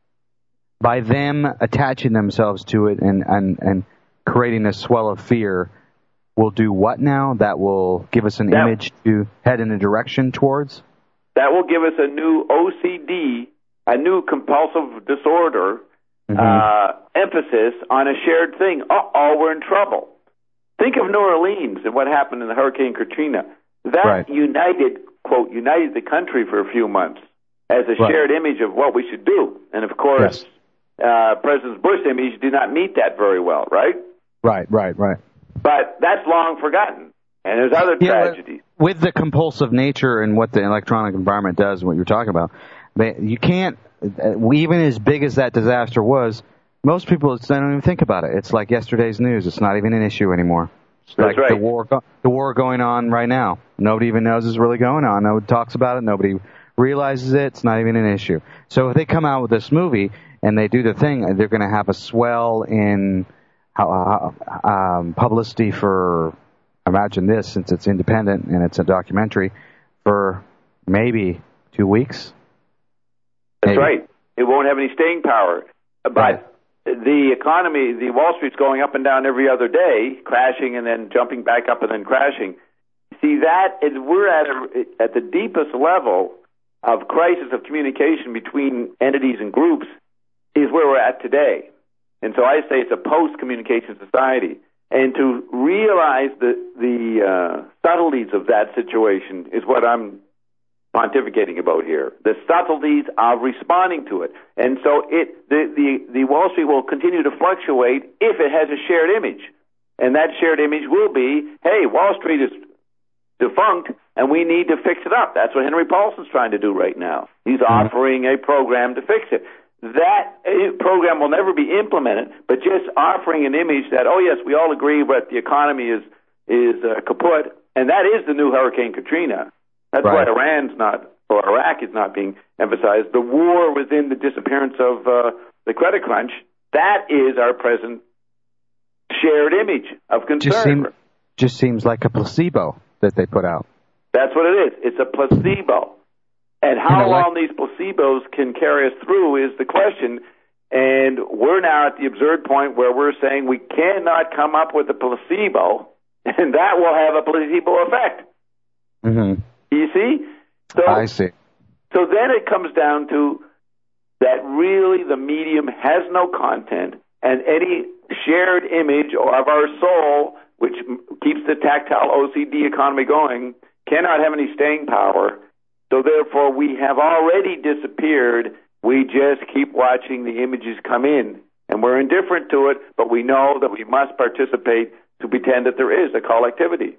by them attaching themselves to it and, and, and creating a swell of fear, will do what now? That will give us an that, image to head in a direction towards? That will give us a new O C D, a new compulsive disorder, mm-hmm. uh, emphasis on a shared thing. Uh-oh, we're in trouble. Think of New Orleans and what happened in the Hurricane Katrina. That right. united, quote, united the country for a few months as a right. shared image of what we should do. And, of course, yes. uh, President Bush's image did not meet that very well, right? Right, right, right. But that's long forgotten. And there's other yeah, tragedies. With the compulsive nature and what the electronic environment does and what you're talking about, you can't, even as big as that disaster was, most people don't even think about it. It's like yesterday's news. It's not even an issue anymore. It's That's like right. the war, the war going on right now. Nobody even knows it's really going on. Nobody talks about it. Nobody realizes it. It's not even an issue. So if they come out with this movie and they do the thing, they're going to have a swell in uh, um, publicity for, imagine this, since it's independent and it's a documentary, for maybe two weeks. That's maybe. right. It won't have any staying power. But right. the economy, the Wall Street's going up and down every other day, crashing and then jumping back up and then crashing. See, that is, we're at a, at the deepest level of crisis of communication between entities and groups is where we're at today. And so I say it's a post-communication society. And to realize the, the uh, subtleties of that situation is what I'm pontificating about here. The subtleties of responding to it. And so it the, the, the Wall Street will continue to fluctuate if it has a shared image. And that shared image will be, hey, Wall Street is defunct, and we need to fix it up. That's what Henry Paulson's trying to do right now. He's mm-hmm. offering a program to fix it. That program will never be implemented, but just offering an image that, oh, yes, we all agree that the economy is is uh, kaput, and that is the new Hurricane Katrina. That's right. why Iran's not or Iraq is not being emphasized. The war within the disappearance of uh, the credit crunch, that is our present shared image of concern. Just, seem, just seems like a placebo that they put out. That's what it is. It's a placebo. And how and like- long these placebos can carry us through is the question. And we're now at the absurd point where we're saying we cannot come up with a placebo, and that will have a placebo effect. Mm-hmm. You see? So, I see. So then it comes down to that really the medium has no content, and any shared image of our soul, which keeps the tactile O C D economy going, cannot have any staying power. So therefore, we have already disappeared. We just keep watching the images come in, and we're indifferent to it, but we know that we must participate to pretend that there is a collectivity.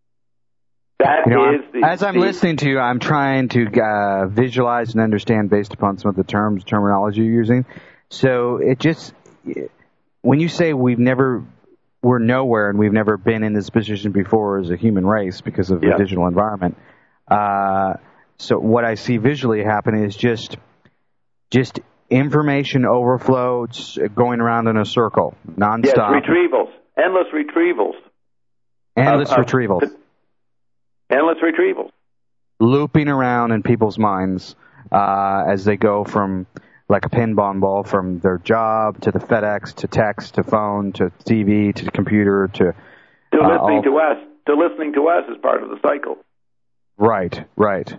That you know, is the, as I'm the, listening to you, I'm trying to uh, visualize and understand based upon some of the terms, terminology you're using. So it just, when you say we've never, we're nowhere and we've never been in this position before as a human race because of yeah. the digital environment, uh, so what I see visually happen is just, just information overflow going around in a circle, nonstop. Yes, retrievals, endless retrievals. Endless uh, uh, retrievals. Endless retrievals. Looping around in people's minds uh, as they go from, like a pinball ball, from their job to the FedEx to text to phone to T V to computer to... To uh, listening all... to us. To listening to us is part of the cycle. Right, right.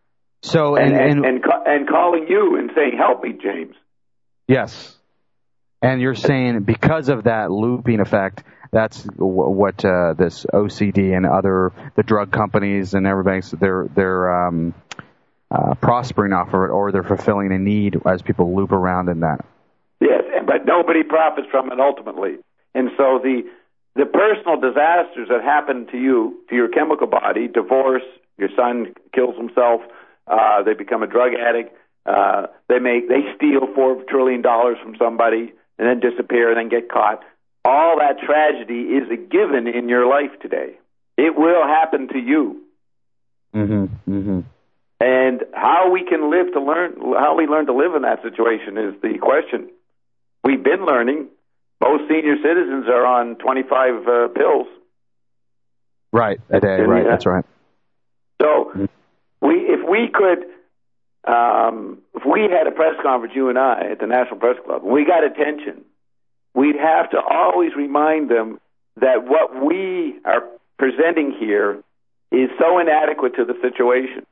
So and and and, and, ca- and calling you and saying, help me, James. Yes. And you're saying because of that looping effect, that's what uh, this O C D and other the drug companies and everybody they're they're um, uh, prospering off of it, or they're fulfilling a need as people loop around in that. Yes, but nobody profits from it ultimately. And so the the personal disasters that happen to you, to your chemical body, divorce, your son kills himself, uh, they become a drug addict, uh, they make they steal four trillion dollars from somebody and then disappear and then get caught. All that tragedy is a given in your life today. It will happen to you. Mm-hmm. Mm-hmm. And how we can live to learn, how we learn to live in that situation is the question. We've been learning. Most senior citizens are on twenty-five uh, pills. Right, a day, and, right, uh, that's right. So mm-hmm. we, if we could, um, if we had a press conference, you and I, at the National Press Club, and we got attention, we'd have to always remind them that what we are presenting here is so inadequate to the situation.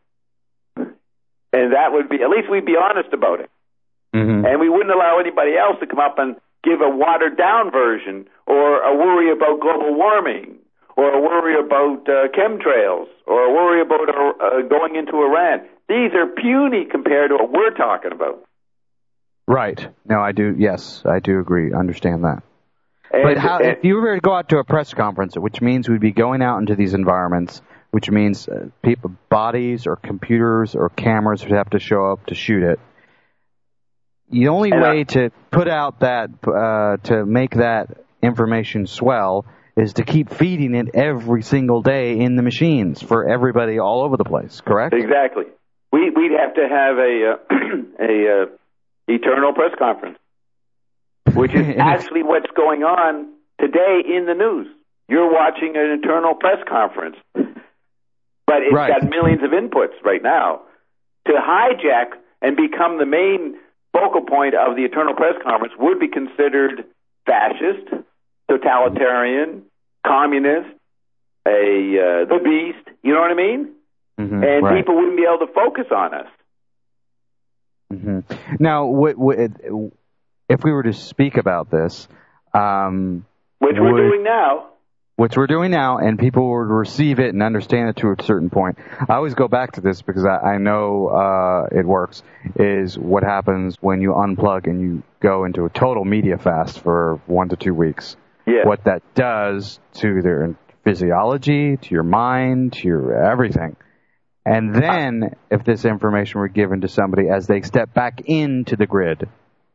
And that would be, at least we'd be honest about it. Mm-hmm. And we wouldn't allow anybody else to come up and give a watered-down version or a worry about global warming or a worry about uh, chemtrails or a worry about uh, going into Iran. These are puny compared to what we're talking about. Right. No, I do. Yes, I do agree. Understand that. And, but how, and, if you were to go out to a press conference, which means we'd be going out into these environments, which means uh, people, bodies or computers or cameras would have to show up to shoot it. The only way I, to put out that, uh, to make that information swell is to keep feeding it every single day in the machines for everybody all over the place, correct? Exactly. We, we'd have to have a, uh, a, uh, eternal press conference, which is actually what's going on today in the news. You're watching an eternal press conference, but it's right. got millions of inputs right now. To hijack and become the main focal point of the eternal press conference would be considered fascist, totalitarian, communist, a uh, the beast, you know what I mean? Mm-hmm, and right. people wouldn't be able to focus on us. Mm-hmm. Now, what, what, if we were to speak about this, um, which we're would, doing now, which we're doing now, and people would receive it and understand it to a certain point. I always go back to this because I, I know uh, it works. Is what happens when you unplug and you go into a total media fast for one to two weeks. Yeah. What that does to their physiology, to your mind, to your everything. And then, if this information were given to somebody as they step back into the grid,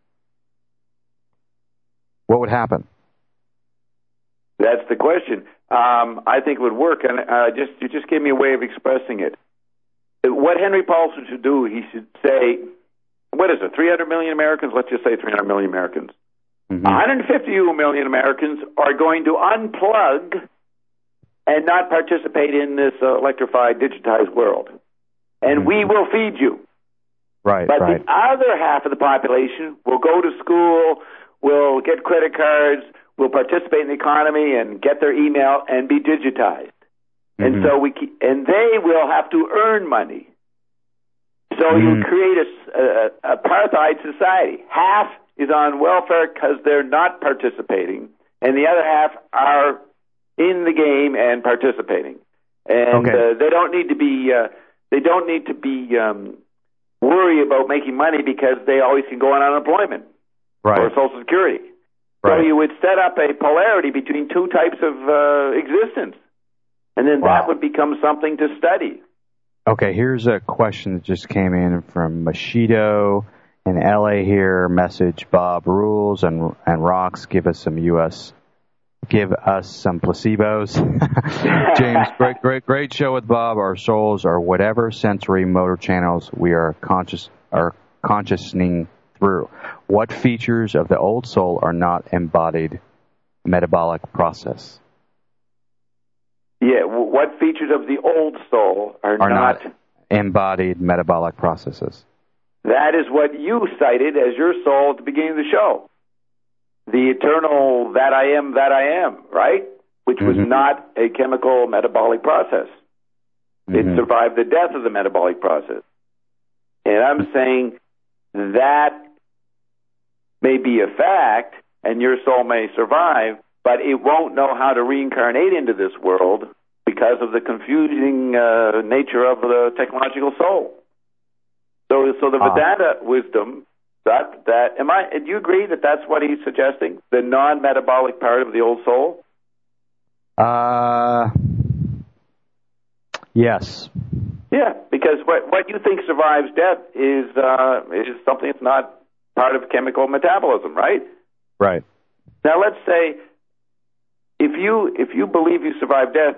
what would happen? That's the question. Um, I think it would work, and uh, just you just gave me a way of expressing it. what Henry Paulson should do, he should say, what is it, three hundred million Americans? Let's just say three hundred million Americans. Mm-hmm. one hundred fifty million Americans are going to unplug and not participate in this uh, electrified, digitized world. And we will feed you. Right, but right. the other half of the population will go to school, will get credit cards, will participate in the economy and get their email and be digitized. Mm-hmm. And so we keep, and they will have to earn money. So mm-hmm. you create a, a, a apartheid society. Half is on welfare because they're not participating, and the other half are in the game and participating. And okay. uh, they don't need to be uh, they don't need to be um, worry about making money because they always can go on unemployment right. or Social Security. Right. So you would set up a polarity between two types of uh, existence, and then wow. that would become something to study. Okay, here's a question that just came in from Mashido in L A here. Message: Bob, rules and and rocks. Give us some U S Give us some placebos. James, great, great, great show with Bob. Our souls are whatever sensory motor channels we are conscious are consciousing through. What features of the old soul are not embodied metabolic process? Yeah, what features of the old soul are, are not, not embodied metabolic processes? That is what you cited as your soul at the beginning of the show. The eternal that I am, that I am, right? Which was mm-hmm. not a chemical metabolic process. Mm-hmm. It survived the death of the metabolic process. And I'm saying that may be a fact, and your soul may survive, but it won't know how to reincarnate into this world because of the confusing uh, nature of the technological soul. So, so the Vedanta wisdom, that that am I? Do you agree that that's what he's suggesting? The non-metabolic part of the old soul. Uh, yes. Yeah, because what what you think survives death is uh, is something that's not part of chemical metabolism, right? Right. Now let's say if you if you believe you survive death,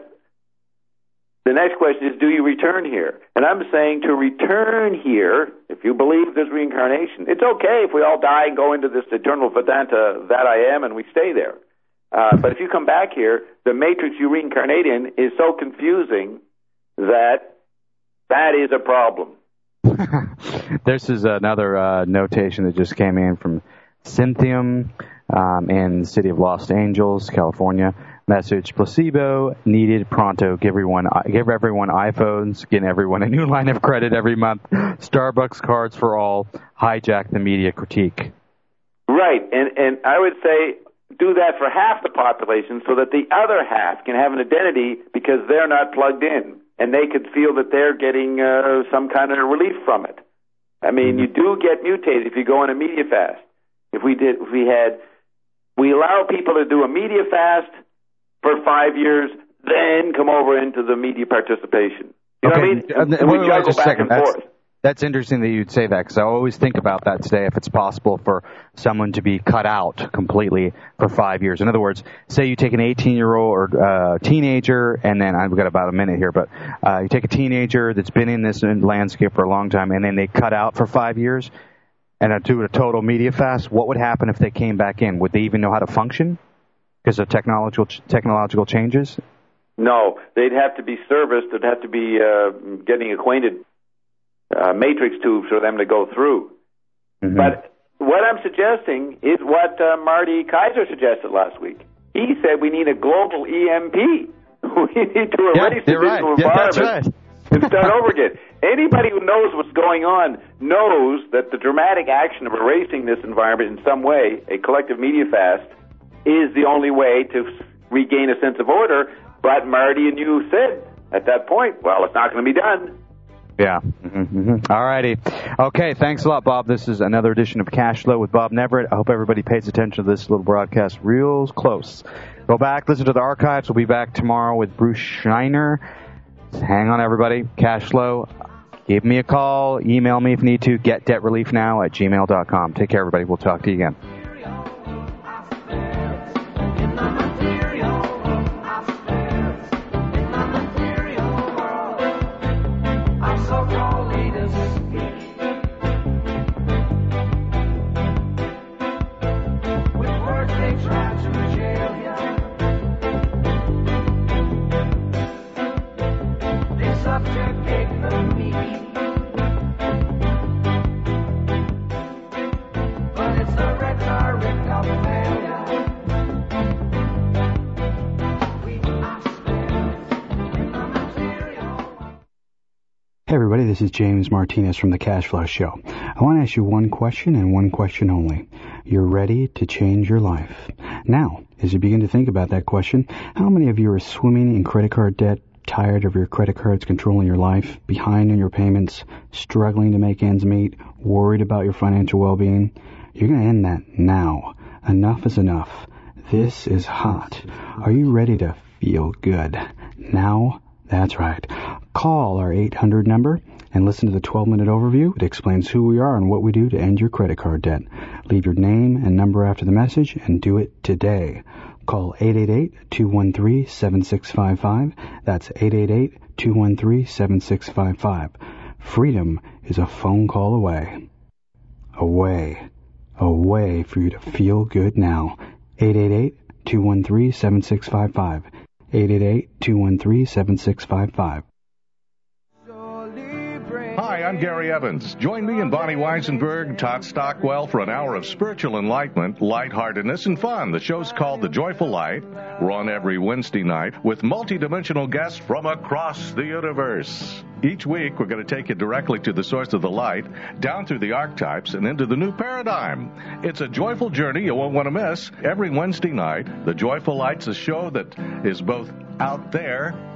the next question is, do you return here? And I'm saying to return here, if you believe there's reincarnation, it's okay if we all die and go into this eternal Vedanta that I am and we stay there. Uh, but if you come back here, the matrix you reincarnate in is so confusing that that is a problem. This is another uh, notation that just came in from Cynthium um, in the city of Los Angeles, California. Message: placebo needed pronto. Give everyone, give everyone iPhones. Get everyone a new line of credit every month. Starbucks cards for all. Hijack the media critique. Right, and and I would say do that for half the population so that the other half can have an identity because they're not plugged in and they could feel that they're getting uh, some kind of relief from it. I mean, mm-hmm. you do get mutated if you go on a media fast. If we did, if we had, we allow people to do a media fast for five years, then come over into the media participation. You okay. know what I mean? Uh, we wait, wait, juggle just back a second. and That's, forth. That's interesting that you'd say that because I always think about that today. If it's possible for someone to be cut out completely for five years. In other words, say you take an eighteen-year-old or uh, teenager, and then I've got about a minute here, but uh, you take a teenager that's been in this landscape for a long time, and then they cut out for five years and do a total media fast. What would happen if they came back in? Would they even know how to function because of technological technological changes? No, they'd have to be serviced. They'd have to be uh, getting acquainted. Uh, matrix tubes for them to go through. Mm-hmm. But what I'm suggesting is what uh, Marty Kaiser suggested last week. He said we need a global E M P. We need to erase yeah, the right. digital yeah, environment right. and start over again. Anybody who knows what's going on knows that the dramatic action of erasing this environment in some way, a collective media fast, is the only way to regain a sense of order. But Marty and you said at that point, well, it's not going to be done. Yeah. Mm-hmm, mm-hmm. All righty. Okay, thanks a lot, Bob. This is another edition of Cash Flow with Bob Neverett. I hope everybody pays attention to this little broadcast real close. Go back, listen to the archives. We'll be back tomorrow with Bruce Schneider. Hang on, everybody. Cash Flow. Give me a call. Email me if you need to. Get debt relief now at gmail dot com. Take care, everybody. We'll talk to you again. So subjugate the meek. But it's the rhetoric of failure. We are slaves in the material. Hey everybody, this is James Martinez from the Cashflow Show. I want to ask you one question and one question only. You're ready to change your life. Now, as you begin to think about that question, how many of you are swimming in credit card debt, tired of your credit cards controlling your life, behind on your payments, struggling to make ends meet, worried about your financial well-being? You're going to end that now. Enough is enough. This is hot. Are you ready to feel good? Now? That's right. Call our eight hundred number and listen to the twelve-minute overview. It explains who we are and what we do to end your credit card debt. Leave your name and number after the message and do it today. Call eight eight eight, two one three, seven six five five. That's eight eight eight, two one three, seven six five five. Freedom is a phone call away. Away. Away for you to feel good now. eight eight eight, two one three, seven six five five. eight eight eight, two one three, seven six five five. Hi, I'm Gary Evans. Join me and Bonnie Weisenberg, Todd Stockwell for an hour of spiritual enlightenment, lightheartedness, and fun. The show's called The Joyful Light. We're on every Wednesday night with multidimensional guests from across the universe. Each week, we're going to take you directly to the source of the light, down through the archetypes, and into the new paradigm. It's a joyful journey you won't want to miss. Every Wednesday night, The Joyful Light's a show that is both out there